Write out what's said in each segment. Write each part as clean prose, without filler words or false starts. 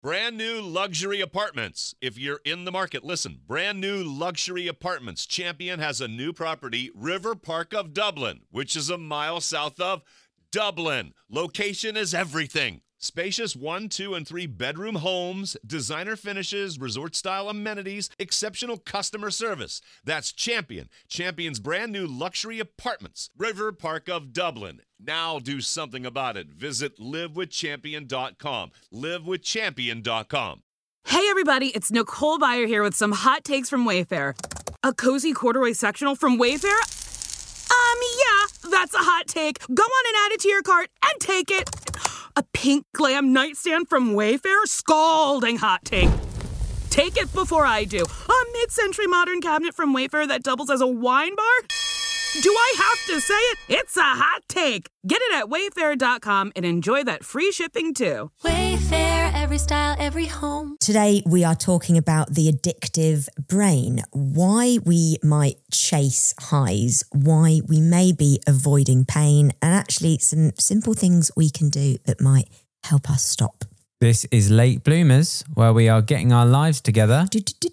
Brand new luxury apartments. If you're in the market, listen. Brand new luxury apartments. Champion has a new property, River Park of Dublin, which is a mile south of Dublin. Location is everything. Spacious 1, 2, and 3 bedroom homes, designer finishes, resort-style amenities, exceptional customer service. That's Champion. Champion's brand new luxury apartments, River Park of Dublin. Now do something about it. Visit livewithchampion.com. Livewithchampion.com. Hey everybody, it's Nicole Byer here with some hot takes from Wayfair. A cozy corduroy sectional from Wayfair? Yeah, that's a hot take. Go on and add it to your cart and take it. A pink glam nightstand from Wayfair? Scalding hot take. Take it before I do. A mid-century modern cabinet from Wayfair that doubles as a wine bar? Do I have to say it? It's a hot take. Get it at Wayfair.com and enjoy that free shipping too. Wayfair, every style, every home. Today we are talking about the addictive brain, why we might chase highs, why we may be avoiding pain, and actually some simple things we can do that might help us stop. This is Late Bloomers, where we are getting our lives together.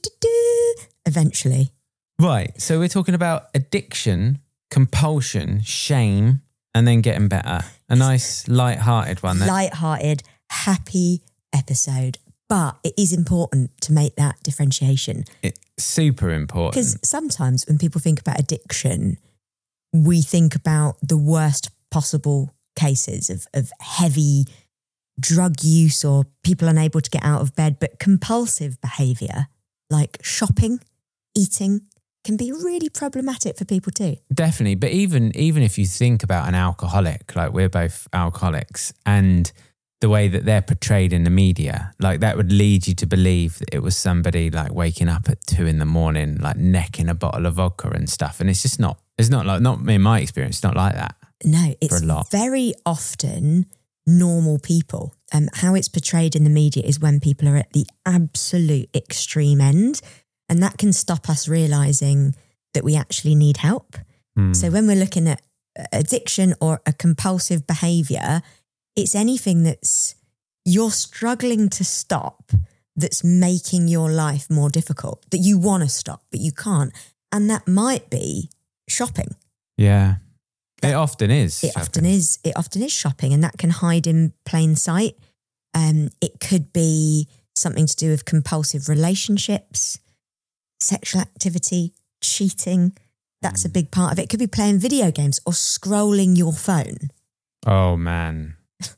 Eventually. Right, so we're talking about addiction, compulsion, shame, and then getting better. A nice light-hearted one. Light-hearted, happy episode. But it is important to make that differentiation. It's super important. Because sometimes when people think about addiction, we think about the worst possible cases of heavy drug use or people unable to get out of bed. But compulsive behaviour, like shopping, eating, can be really problematic for people too. Definitely. But even if you think about an alcoholic, like we're both alcoholics, and the way that they're portrayed in the media, like that would lead you to believe that it was somebody like waking up at 2 a.m, like necking a bottle of vodka and stuff. And it's just not, not in my experience, it's not like that. No, it's very often normal people. How it's portrayed in the media is when people are at the absolute extreme end. And that can stop us realising that we actually need help. So when we're looking at addiction or a compulsive behaviour, it's anything that's you're struggling to stop that's making your life more difficult, that you want to stop, but you can't. And that might be shopping. Yeah. It often is. It often is shopping, and that can hide in plain sight. It could be something to do with compulsive relationships, sexual activity, cheating. That's a big part of it. It could be playing video games or scrolling your phone. Oh, man.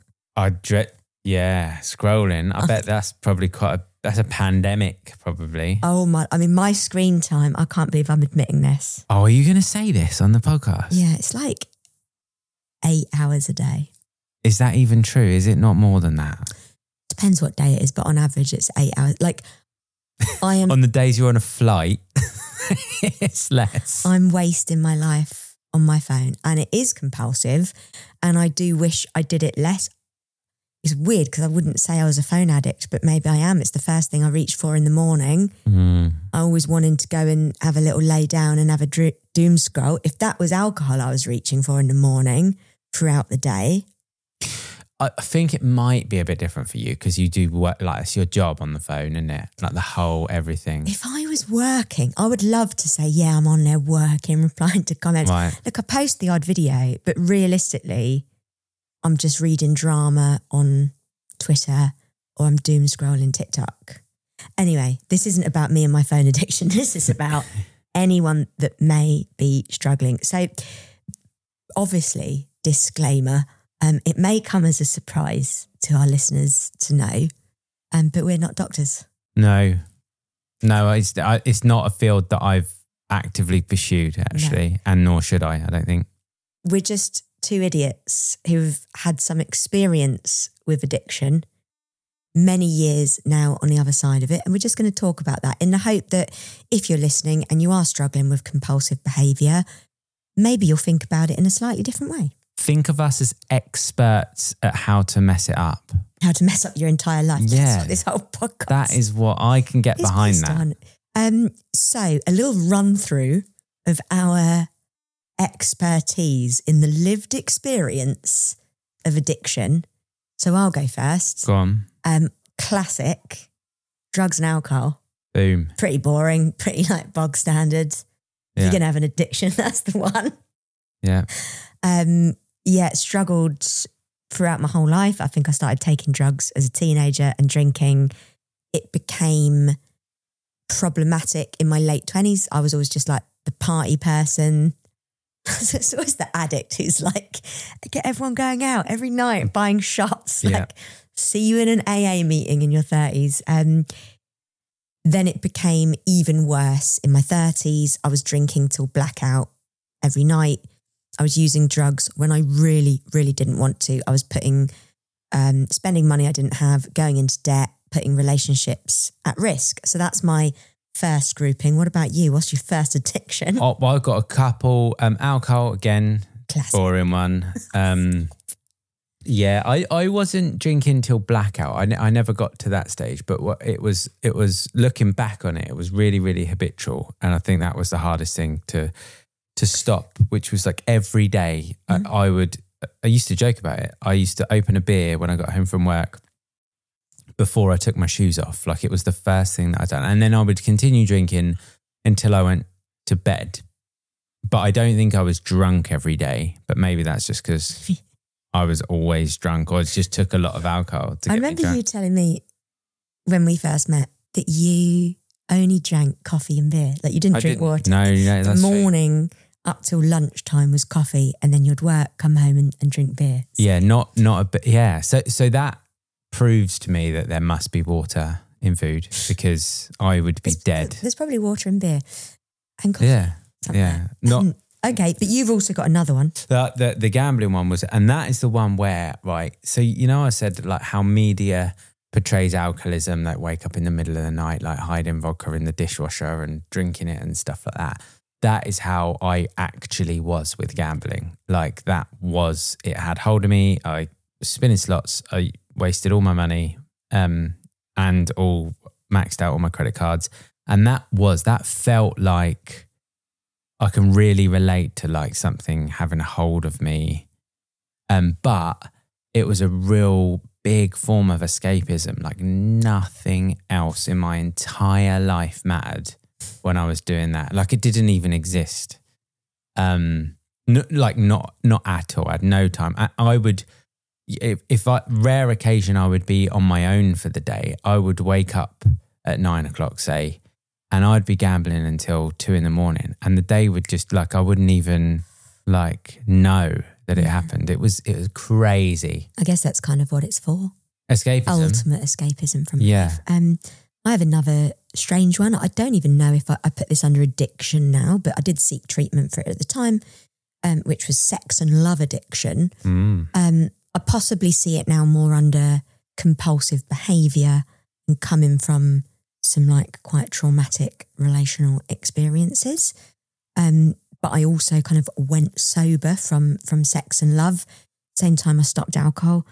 Scrolling. I bet that's probably that's a pandemic, probably. Oh, my screen time, I can't believe I'm admitting this. Oh, are you going to say this on the podcast? Yeah, it's like 8 hours a day. Is that even true? Is it not more than that? Depends what day it is, but on average it's 8 hours. Like I am... On the days you're on a flight, it's less. I'm wasting my life on my phone, and it is compulsive, and I do wish I did it less. It's weird because I wouldn't say I was a phone addict, but maybe I am. It's the first thing I reach for in the morning. I always wanted to go and have a little lay down and have a doom scroll. If that was alcohol I was reaching for in the morning throughout the day. I think it might be a bit different for you because you do work, like it's your job on the phone, isn't it? Like the whole everything. If I was working, I would love to say, yeah, I'm on there working, replying to comments. Right. Look, I post the odd video, but realistically, I'm just reading drama on Twitter or I'm doom scrolling TikTok. Anyway, this isn't about me and my phone addiction. This is about anyone that may be struggling. So obviously, disclaimer, it may come as a surprise to our listeners to know, but we're not doctors. No, it's not a field that I've actively pursued, actually, and nor should I don't think. We're just two idiots who've had some experience with addiction, many years now on the other side of it, and we're just going to talk about that in the hope that if you're listening and you are struggling with compulsive behaviour, maybe you'll think about it in a slightly different way. Think of us as experts at how to mess it up. How to mess up your entire life. Yeah. That's what this whole podcast. That is what I can get behind that. So a little run through of our expertise in the lived experience of addiction. So I'll go first. Go on. classic, drugs and alcohol. Boom. Pretty boring, pretty like bog standard. If you're going to have an addiction, that's the one. Yeah. Struggled throughout my whole life. I think I started taking drugs as a teenager and drinking. It became problematic in my late 20s. I was always just like the party person. So it's always the addict who's like, get everyone going out every night, buying shots. Like, see you in an AA meeting in your 30s. Then it became even worse in my 30s. I was drinking till blackout every night. I was using drugs when I really, really didn't want to. I was spending money I didn't have, going into debt, putting relationships at risk. So that's my first grouping. What about you? What's your first addiction? Oh, well, I've got a couple. Alcohol again, classic. Boring one. I wasn't drinking till blackout. I never got to that stage, but it was looking back on it, it was really, really habitual. And I think that was the hardest thing to stop, which was like every day. I used to joke about it. I used to open a beer when I got home from work before I took my shoes off. Like it was the first thing that I'd done. And then I would continue drinking until I went to bed. But I don't think I was drunk every day, but maybe that's just because I was always drunk, or it just took a lot of alcohol to get me drunk. I remember you telling me when we first met that you only drank coffee and beer. Like you didn't drink water. No, that's the morning up till lunchtime was coffee, and then you'd work, come home and drink beer. So. Yeah, not a bit. Yeah, so that proves to me that there must be water in food, because I would be dead. There's probably water in beer and coffee. Yeah. Not. Okay, but you've also got another one. The gambling one was, and that is the one where, right, so I said like how media portrays alcoholism, like wake up in the middle of the night, like hiding vodka in the dishwasher and drinking it and stuff like that. That is how I actually was with gambling. Like it had hold of me. I was spinning slots. I wasted all my money and all maxed out all my credit cards. And that felt like, I can really relate to like something having a hold of me. But it was a real big form of escapism. Like nothing else in my entire life mattered when I was doing that. Like it didn't even exist. Not at all. I had no time. I would, rare occasion I would be on my own for the day. I would wake up at 9 o'clock, say, and I'd be gambling until 2 a.m. and the day would just like, I wouldn't even like know that it happened. It was crazy. I guess that's kind of what it's for. Escapism. Ultimate escapism from life. I have another strange one. I don't even know if I put this under addiction now, but I did seek treatment for it at the time, which was sex and love addiction. I possibly see it now more under compulsive behaviour and coming from some like quite traumatic relational experiences. But I also kind of went sober from sex and love. Same time I stopped alcohol.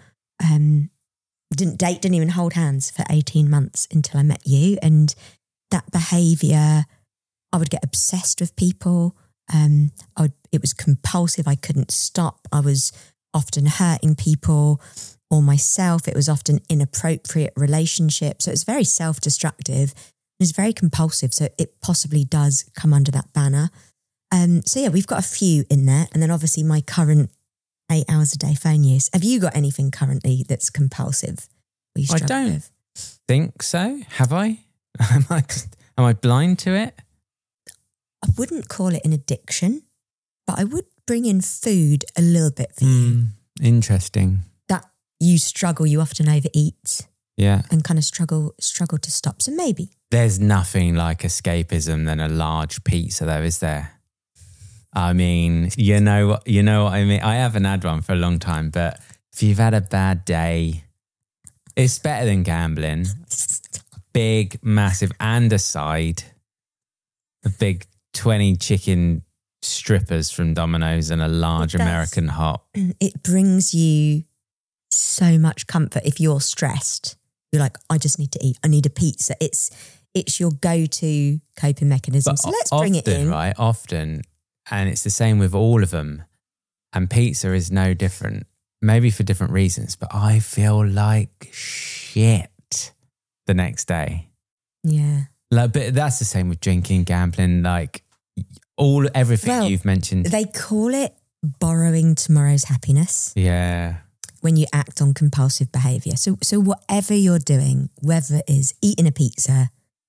Didn't date, didn't even hold hands for 18 months until I met you. And that behaviour, I would get obsessed with people. It was compulsive. I couldn't stop. I was often hurting people or myself. It was often inappropriate relationships. So it's very self-destructive. It's very compulsive. So it possibly does come under that banner. We've got a few in there. And then obviously my current 8 hours a day phone use. Have you got anything currently that's compulsive? I don't think so. Have I? Am I blind to it? I wouldn't call it an addiction, but I would bring in food a little bit for you. Interesting. That you struggle, you often overeat. Yeah. And kind of struggle to stop. So maybe. There's nothing like escapism than a large pizza though, is there? I mean, you know what I mean? I haven't had one for a long time, but if you've had a bad day, it's better than gambling. Big, massive, and a side. A big 20 chicken strippers from Domino's and a large American hot. It brings you so much comfort if you're stressed. You're like, I just need to eat. I need a pizza. It's your go-to coping mechanism. So let's bring it in. Right? Often, and it's the same with all of them. And pizza is no different. Maybe for different reasons, but I feel like shit the next day. Yeah. Like, but that's the same with drinking, gambling, like everything you've mentioned. They call it borrowing tomorrow's happiness. Yeah. When you act on compulsive behaviour. So whatever you're doing, whether it is eating a pizza,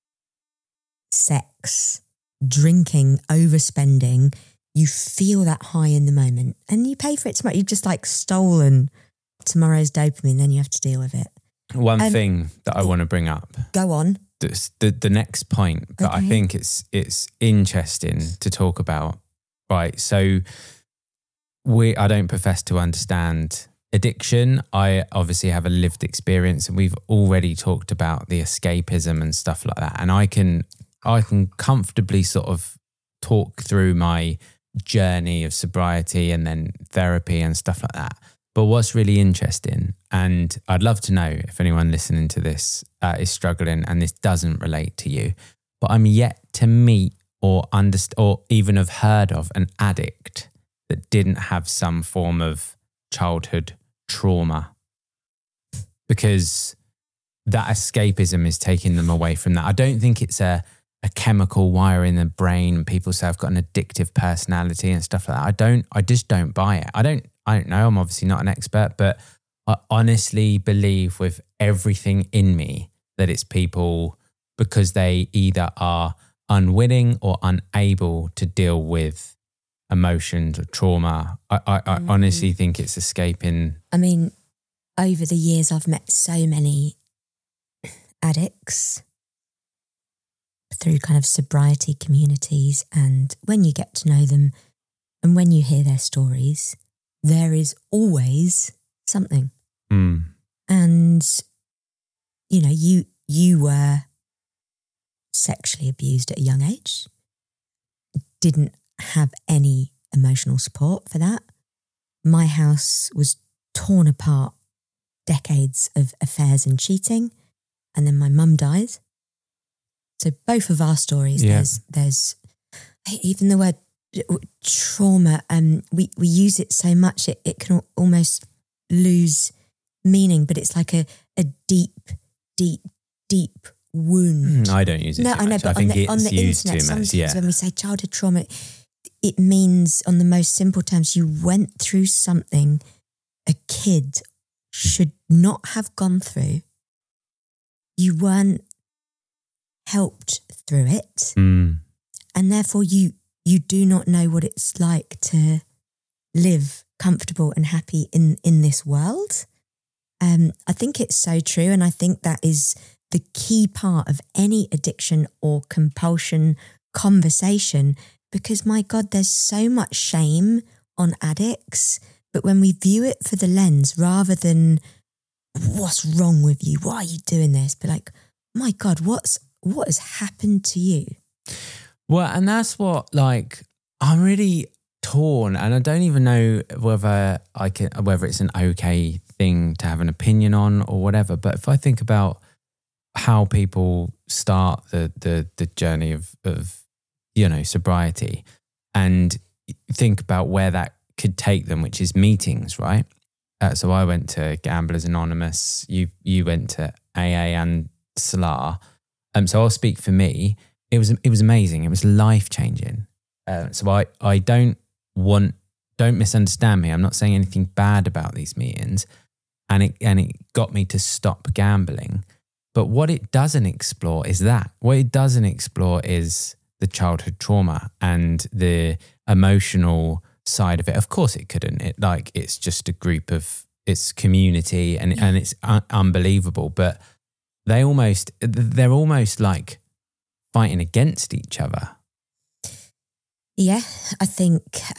sex, drinking, overspending, you feel that high in the moment and you pay for it tomorrow. You've just like stolen tomorrow's dopamine, then you have to deal with it. One thing that I want to bring up. Go on. The next point, but I think it's interesting to talk about. Right. So I don't profess to understand addiction. I obviously have a lived experience and we've already talked about the escapism and stuff like that. And I can comfortably sort of talk through my journey of sobriety and then therapy and stuff like that. But what's really interesting, and I'd love to know if anyone listening to this is struggling and this doesn't relate to you, but I'm yet to meet or even have heard of an addict that didn't have some form of childhood trauma, because that escapism is taking them away from that. I don't think it's a chemical wire in the brain. People say I've got an addictive personality and stuff like that. I just don't buy it. I don't know. I'm obviously not an expert, but I honestly believe with everything in me that it's people because they either are unwilling or unable to deal with emotions or trauma. I honestly think it's escaping. I mean, over the years, I've met so many addicts through kind of sobriety communities, and when you get to know them and when you hear their stories, there is always something. And, you know, you were sexually abused at a young age, didn't have any emotional support for that. My house was torn apart, decades of affairs and cheating, and then my mum died. So both of our stories, there's even the word trauma, we use it so much it can almost lose meaning, but it's like a deep wound. I don't use it too much. I think it's used too much. Yeah. When we say childhood trauma, it means on the most simple terms, you went through something a kid should not have gone through. You weren't helped through it. And therefore you do not know what it's like to live comfortable and happy in this world. I think it's so true. And I think that is the key part of any addiction or compulsion conversation, because my God, there's so much shame on addicts. But when we view it for the lens, rather than what's wrong with you? Why are you doing this? But like, my God, what has happened to you? Well, and that's what, like, I'm really torn, and I don't even know whether it's an okay thing to have an opinion on or whatever. But if I think about how people start the journey of sobriety, and think about where that could take them, which is meetings, right? So I went to Gamblers Anonymous. You went to AA and SLA. So I'll speak for me. It was amazing. It was life changing. So I don't misunderstand me. I'm not saying anything bad about these meetings, and it got me to stop gambling. But what it doesn't explore is that. What it doesn't explore is the childhood trauma and the emotional side of it. Of course it couldn't. It's just a group of, it's community and it's unbelievable. But they're almost like fighting against each other. Yeah, I think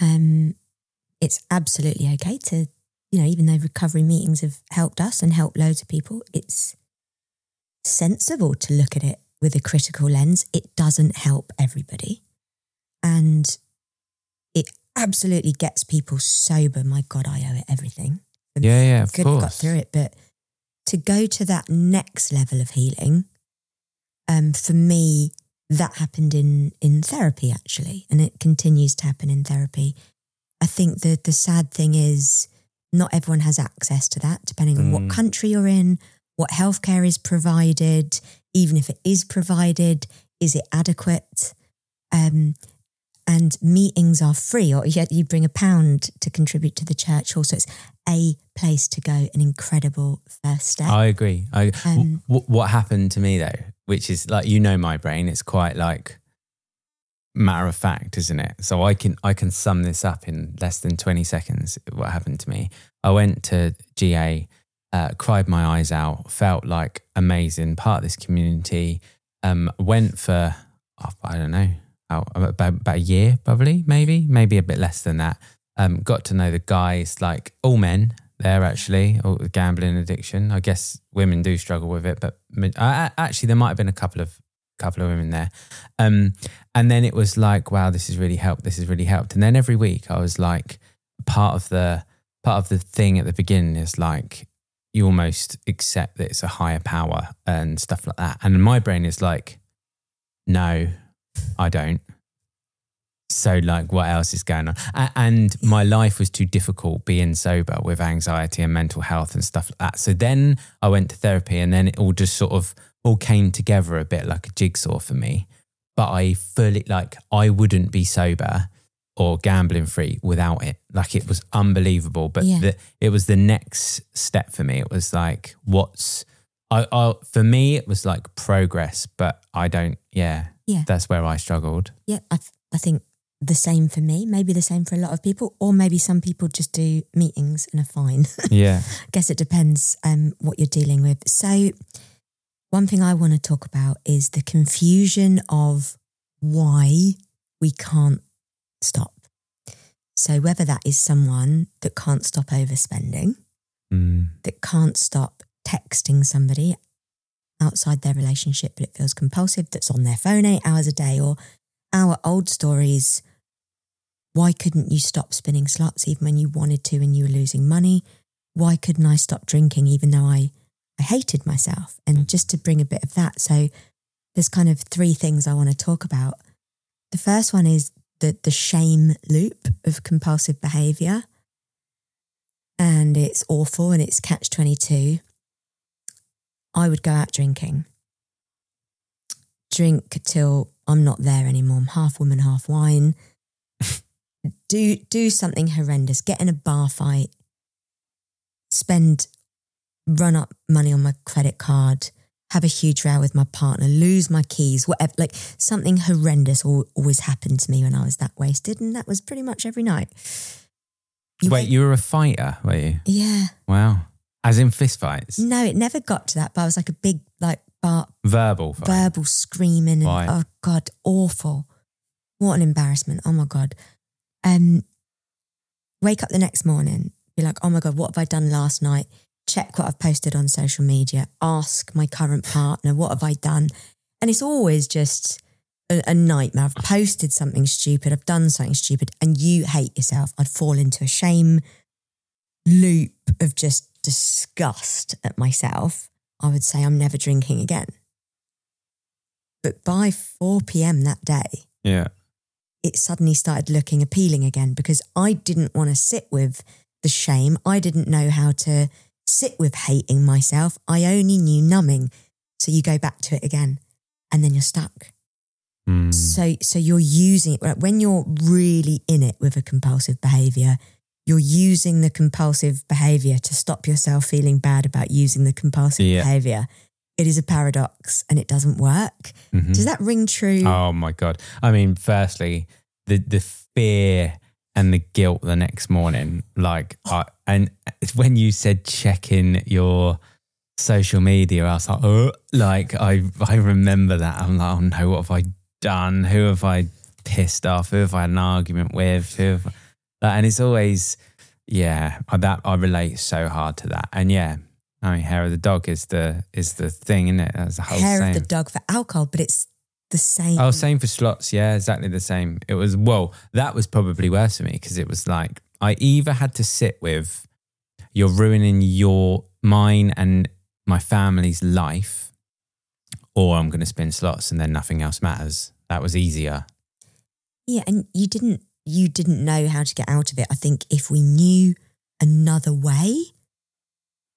it's absolutely okay to, even though recovery meetings have helped us and helped loads of people, it's sensible to look at it with a critical lens. It doesn't help everybody. And it absolutely gets people sober. My God, I owe it everything. Yeah, of course. Could have got through it. But to go to that next level of healing, for me, that happened in therapy, actually. And it continues to happen in therapy. I think the sad thing is not everyone has access to that, depending on what country you're in, what healthcare is provided, even if it is provided, is it adequate? And meetings are free, or yet you bring £1 to contribute to the church also. It's a place to go, an incredible first step. I agree. What happened to me though, which is like, my brain, it's quite like matter of fact, isn't it? So I can sum this up in less than 20 seconds. What happened to me? I went to GA, cried my eyes out, felt like amazing, part of this community. Went for, I don't know, about a year, probably, maybe a bit less than that. Got to know the guys, like all men there actually, all gambling addiction. I guess women do struggle with it, but actually there might have been a couple of women there. And then it was like, wow, this has really helped. And then every week I was like, part of the thing at the beginning is like, you almost accept that it's a higher power and stuff like that. And my brain is like, no, I don't. So like, what else is going on? And my life was too difficult being sober with anxiety and mental health and stuff like that. So then I went to therapy, and then it all just sort of all came together a bit like a jigsaw for me. But I wouldn't be sober or gambling free without it. Like, it was unbelievable. But it was the next step for me. It was like, for me, it was like progress, but I don't, that's where I struggled. Yeah, I think the same for me, maybe the same for a lot of people, or maybe some people just do meetings and are fine. Yeah. I guess it depends what you're dealing with. So one thing I want to talk about is the confusion of why we can't stop. So whether that is someone that can't stop overspending, that can't stop texting somebody outside their relationship, but it feels compulsive, that's on their phone 8 hours a day, or our old stories, why couldn't you stop spinning slots even when you wanted to and you were losing money? Why couldn't I stop drinking even though I hated myself? And just to bring a bit of that, so there's kind of 3 things I want to talk about. The first one is the shame loop of compulsive behaviour. And it's awful, and it's catch-22. I would go out drinking. Drink till I'm not there anymore. I'm half woman, half wine. Do something horrendous. Get in a bar fight. Run up money on my credit card. Have a huge row with my partner. Lose my keys. Whatever. Like, something horrendous always happened to me when I was that wasted, and that was pretty much every night. You were a fighter, were you? Yeah. Wow. As in fist fights? No, it never got to that, but I was like a big, verbal fight. Verbal screaming. And, right. oh God, awful. What an embarrassment. Oh my God. Wake up the next morning, be like, oh my God, what have I done last night? Check what I've posted on social media. Ask my current partner, what have I done? And it's always just a nightmare. I've posted something stupid. I've done something stupid, and you hate yourself. I'd fall into a shame loop of just disgust at myself. I would say I'm never drinking again. But by 4 p.m. that day, it suddenly started looking appealing again, because I didn't want to sit with the shame. I didn't know how to sit with hating myself. I only knew numbing. So you go back to it again, and then you're stuck. So you're using it when you're really in it with a compulsive behaviour. You're using the compulsive behaviour to stop yourself feeling bad about using the compulsive behaviour. It is a paradox, and it doesn't work. Mm-hmm. Does that ring true? Oh my God. I mean, firstly, the fear and the guilt the next morning, and when you said checking your social media, I was like, I remember that. I'm like, oh no, what have I done? Who have I pissed off? Who have I had an argument with? And it's always, I relate so hard to that. And I mean, hair of the dog is the thing, isn't it? That's the whole hair same. of the dog for alcohol, but it's the same. Oh, same for slots. Yeah, exactly the same. It was, that was probably worse for me, because it was like, I either had to sit with, you're ruining mine and my family's life, or I'm going to spin slots and then nothing else matters. That was easier. Yeah, and you didn't know how to get out of it. I think if we knew another way,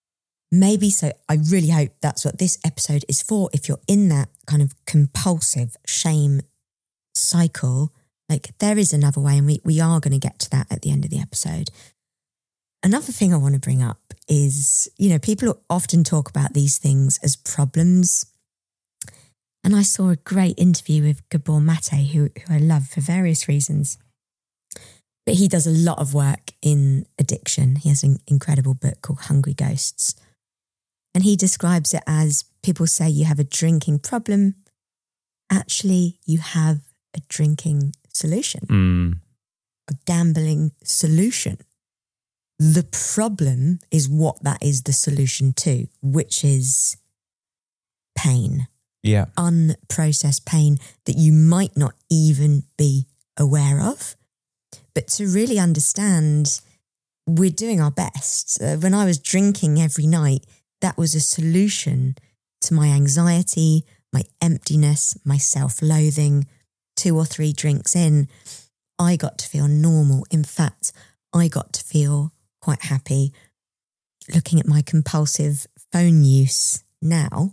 maybe so. I really hope that's what this episode is for. If you're in that kind of compulsive shame cycle, like there is another way, and we are going to get to that at the end of the episode. Another thing I want to bring up is, people often talk about these things as problems. And I saw a great interview with Gabor Mate, who I love for various reasons. But he does a lot of work in addiction. He has an incredible book called Hungry Ghosts. And he describes it as, people say you have a drinking problem. Actually, you have a drinking solution, a gambling solution. The problem is what that is the solution to, which is pain. Yeah. Unprocessed pain that you might not even be aware of. But to really understand, we're doing our best. When I was drinking every night, that was a solution to my anxiety, my emptiness, my self-loathing. 2 or 3 drinks in, I got to feel normal. In fact, I got to feel quite happy. Looking at my compulsive phone use now,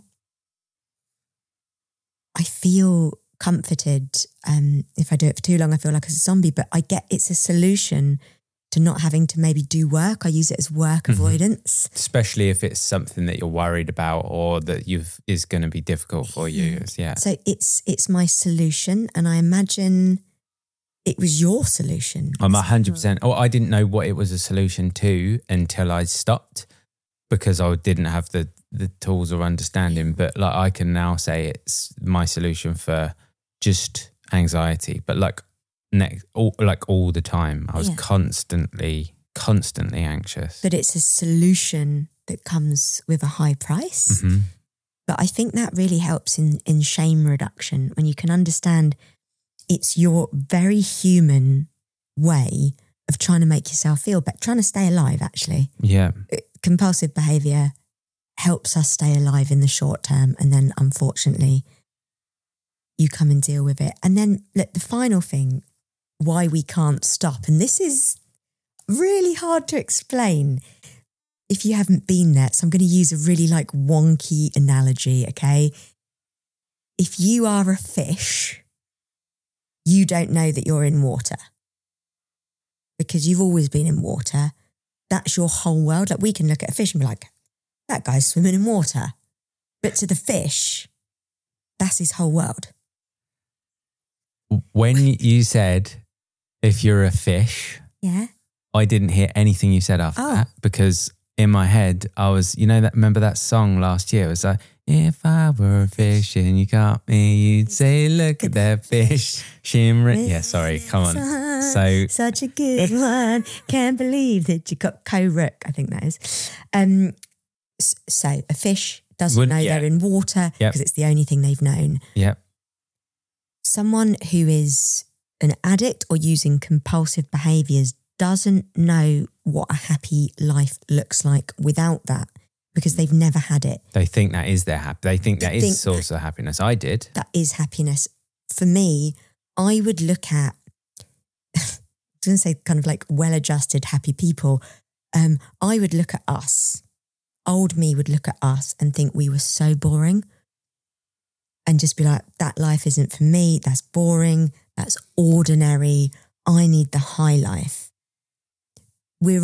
I feel comforted. If I do it for too long, I feel like a zombie, but I get it's a solution to not having to maybe do work. I use it as work avoidance. Especially if it's something that you're worried about or that is going to be difficult for you. Yeah. So it's my solution, and I imagine it was your solution. I'm 100%. Oh, I didn't know what it was a solution to until I stopped, because I didn't have the tools or understanding. But like, I can now say it's my solution for just anxiety. But all the time, I was constantly anxious. But it's a solution that comes with a high price. Mm-hmm. But I think that really helps in shame reduction, when you can understand it's your very human way of trying to make yourself feel better, trying to stay alive, actually. Yeah. Compulsive behaviour helps us stay alive in the short term, and then unfortunately you come and deal with it. And then look, the final thing, why we can't stop, and this is really hard to explain if you haven't been there, so I'm going to use a really wonky analogy, okay? If you are a fish, you don't know that you're in water because you've always been in water. That's your whole world. Like, we can look at a fish and be like, that guy's swimming in water. But to the fish, that's his whole world. When you said, if you're a fish, yeah, I didn't hear anything you said after that, because in my head, I was, remember that song last year? It was like, if I were a fish and you caught me, you'd say, look at that fish shimmering. Yeah, sorry, come on. So such a good one. Can't believe that you got Rook, I think that is. So a fish doesn't know they're in water because it's the only thing they've known. Yep. Someone who is an addict or using compulsive behaviours doesn't know what a happy life looks like without that, because they've never had it. They think that is their happy. They think that is a source of happiness. I did. That is happiness. For me, I would look at, I was going to say kind of well-adjusted, happy people. I would look at us. Old me would look at us and think we were so boring, and just be like, that life isn't for me. That's boring. That's ordinary. I need the high life. We're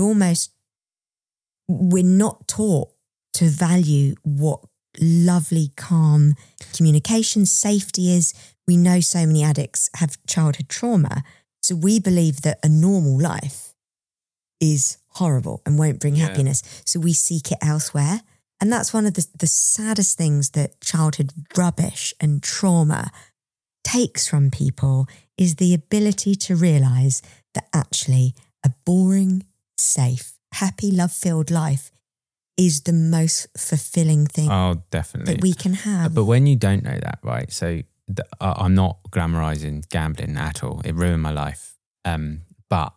not taught to value what lovely, calm communication, safety is. We know so many addicts have childhood trauma. So we believe that a normal life is horrible and won't bring happiness. So we seek it elsewhere. And that's one of the saddest things that childhood rubbish and trauma takes from people, is the ability to realise that actually a boring, safe, happy, love-filled life is the most fulfilling thing that we can have. But when you don't know that, right? So I'm not glamorizing gambling at all. It ruined my life. But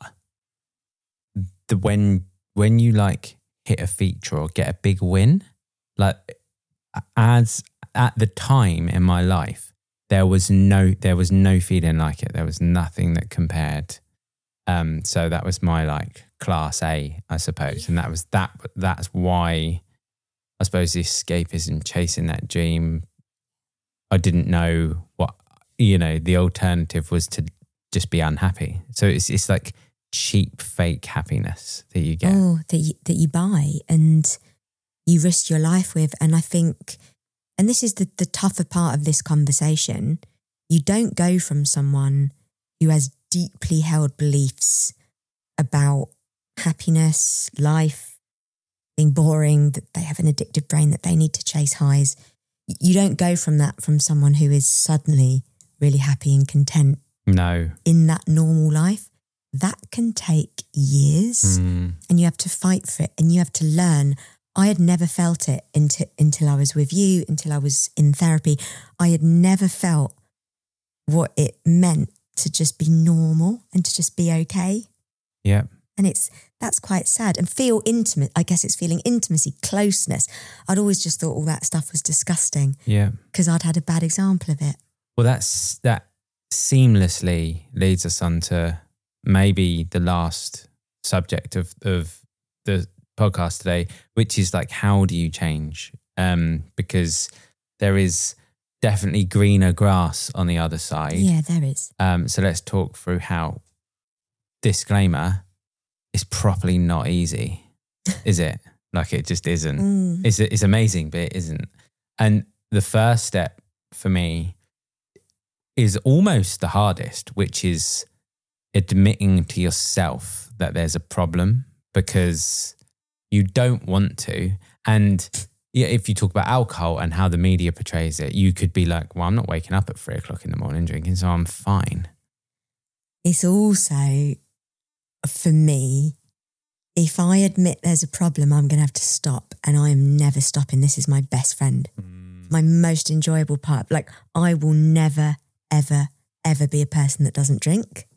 when you hit a feature or get a big win, as at the time in my life, there was no feeling like it. There was nothing that compared. So that was my class A, I suppose. And that's why I suppose, the escapism, chasing that dream. I didn't know what, the alternative was to just be unhappy. So it's like cheap fake happiness that you get. Oh, that you buy and you risk your life with. And I think, and this is the tougher part of this conversation, you don't go from someone who has deeply held beliefs about happiness, life, being boring, that they have an addictive brain, that they need to chase highs. You don't go from that from someone who is suddenly really happy and content. No. In that normal life. That can take years and you have to fight for it and you have to learn. I had never felt it until I was with you, until I was in therapy. I had never felt what it meant to just be normal and to just be okay. Yeah. And that's quite sad. And feel intimate. I guess it's feeling intimacy, closeness. I'd always just thought all that stuff was disgusting. Yeah. Because I'd had a bad example of it. Well, that seamlessly leads us on to maybe the last subject of the podcast today, which is like, how do you change? Because there is definitely greener grass on the other side. Yeah, there is. So let's talk through how. Disclaimer, it's properly not easy, is it? Like, it just isn't. It's amazing, but it isn't. And the first step for me is almost the hardest, which is admitting to yourself that there's a problem, because you don't want to. And yeah, if you talk about alcohol and how the media portrays it, you could be like, well, I'm not waking up at 3 o'clock in the morning drinking, so I'm fine. It's also, for me, if I admit there's a problem, I'm going to have to stop, and I am never stopping. This is my best friend, my most enjoyable part. Like, I will never, ever, ever be a person that doesn't drink.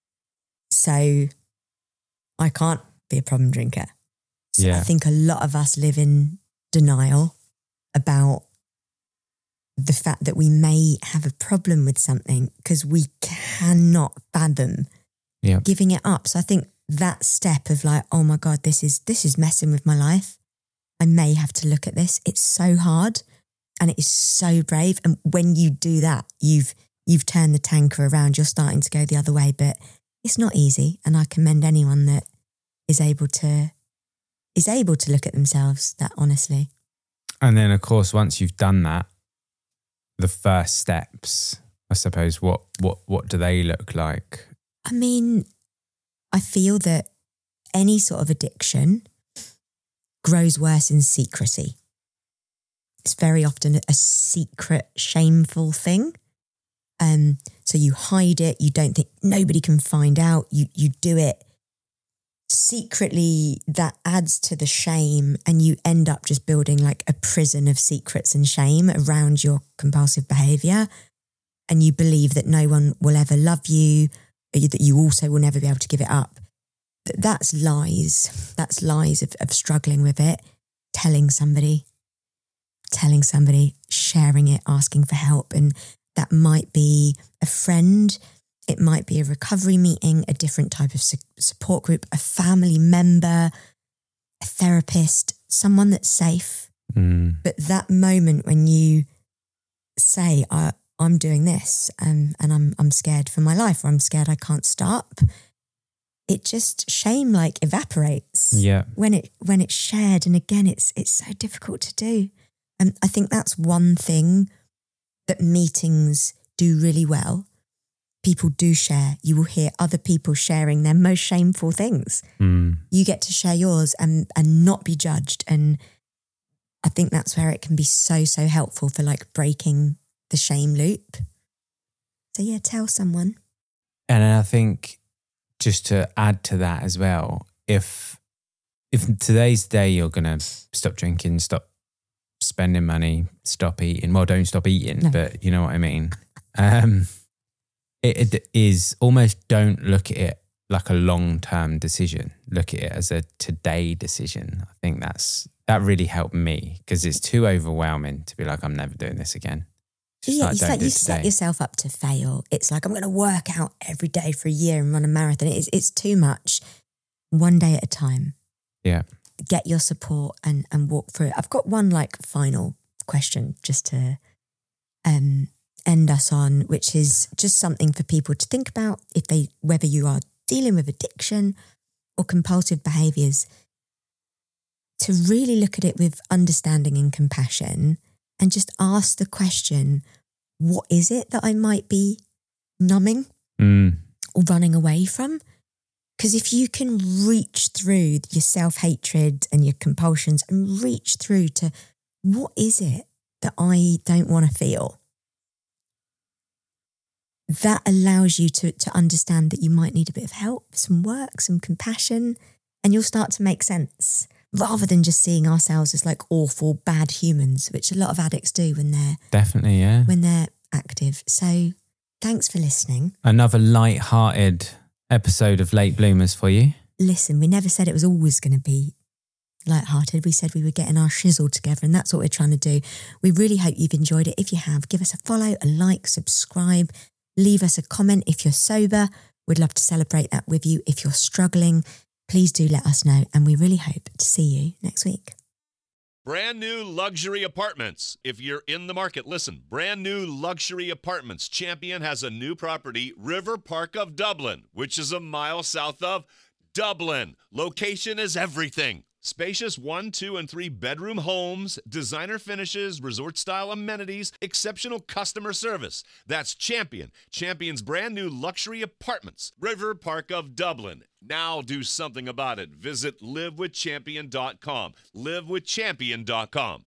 So I can't be a problem drinker. So Yeah. I think a lot of us live in denial about the fact that we may have a problem with something because we cannot fathom giving it up. So I think that step of like, oh my God, this is messing with my life. I may have to look at this. It's so hard and it is so brave. And when you do that, you've turned the tanker around. You're starting to go the other way, but it's not easy. And I commend anyone that is able to look at themselves that honestly. And then, of course, once you've done that, the first steps, I suppose, what do they look like? I mean, I feel that any sort of addiction grows worse in secrecy. It's very often a secret, shameful thing. So you hide it. You don't think nobody can find out. You do it secretly. That adds to the shame, and you end up just building like a prison of secrets and shame around your compulsive behaviour. And you believe that no one will ever love you, that you also will never be able to give it up. That's lies. That's lies of struggling with it, telling somebody, sharing it, asking for help. And that might be a friend, it might be a recovery meeting, a different type of support group, a family member, a therapist, someone that's safe. But that moment when you say, I'm doing this and I'm scared for my life, or I'm scared I can't stop, it just, shame like evaporates. Yeah. When it's shared. And again, it's so difficult to do. And I think that's one thing that meetings do really well. People do share. You will hear other people sharing their most shameful things. You get to share yours and not be judged. And I think that's where it can be so, so helpful for like breaking the shame loop. So yeah, tell someone. And I think just to add to that as well, if today's day you're going to stop drinking, stop spending money, stop eating. Well, don't stop eating, No. but you know what I mean. It is almost, don't look at it like a long-term decision. Look at it as a today decision. I think that really helped me, because it's too overwhelming to be like, I'm never doing this again. Yeah, you set yourself up to fail. It's like, I'm going to work out every day for a year and run a marathon. It's too much. One day at a time. Yeah. get your support and walk through it. I've got one final question just to end us on, which is just something for people to think about whether you are dealing with addiction or compulsive behaviours, to really look at it with understanding and compassion and just ask the question, what is it that I might be numbing or running away from? Because if you can reach through your self-hatred and your compulsions and reach through to what is it that I don't want to feel, that allows you to understand that you might need a bit of help, some work, some compassion, and you'll start to make sense rather than just seeing ourselves as like awful, bad humans, which a lot of addicts do when they're active. So thanks for listening. Another light-hearted episode of Late Bloomers for you. Listen, we never said it was always going to be light-hearted. We said we were getting our shizzle together, and that's what we're trying to do. We really hope you've enjoyed it. If you have, give us a follow, a like, subscribe, leave us a comment if you're sober. We'd love to celebrate that with you. If you're struggling, please do let us know, and we really hope to see you next week. Brand new luxury apartments. If you're in the market, listen. Brand new luxury apartments. Champion has a new property, River Park of Dublin, which is a mile south of Dublin. Location is everything. Spacious 1, 2, and 3 bedroom homes, designer finishes, resort-style amenities, exceptional customer service. That's Champion. Champion's brand new luxury apartments, River Park of Dublin. Now do something about it. Visit livewithchampion.com. livewithchampion.com.